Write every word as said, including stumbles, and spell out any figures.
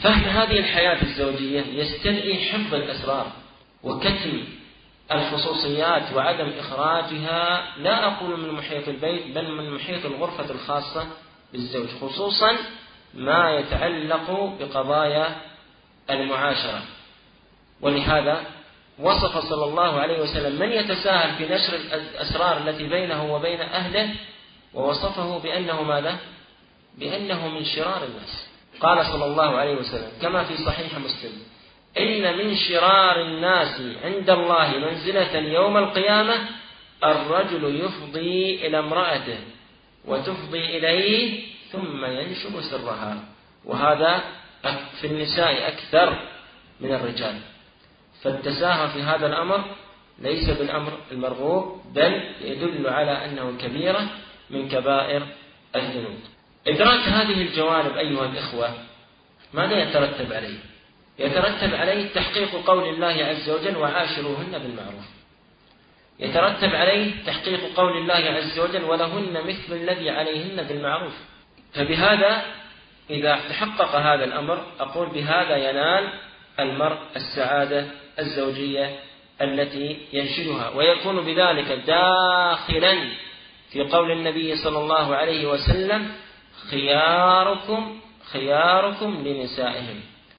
فهم هذه الحياة الزوجية يستدعي حفظ الأسرار وكتم الخصوصيات وعدم إخراجها، لا أقول من محيط البيت بل من محيط الغرفة الخاصة بالزوج، خصوصا ما يتعلق بقضايا المعاشرة. ولهذا وصف صلى الله عليه وسلم من يتساهل في نشر الأسرار التي بينه وبين أهله، ووصفه بأنه ماذا؟ بأنه من شرار الناس. قال صلى الله عليه وسلم كما في صحيح مسلم: إن من شرار الناس عند الله منزلة يوم القيامة الرجل يفضي إلى امرأته وتفضي إليه ثم ينشر سرها. وهذا في النساء أكثر من الرجال، فالتساهل في هذا الأمر ليس بالأمر المرغوب، بل يدل على أنه كبيرة من كبائر الذنوب. إدراك هذه الجوانب أيها الإخوة ماذا يترتب عليه؟ يترتب عليه تحقيق قول الله عز وجل: وعاشروهن بالمعروف. يترتب عليه تحقيق قول الله عز وجل: ولهن مثل الذي عليهن بالمعروف. فبهذا إذا تحقق هذا الأمر أقول بهذا ينال المرء السعادة الزوجية التي ينشدها، ويكون بذلك داخلا في قول النبي صلى الله عليه وسلم: خياركم خياركم لنسائهم.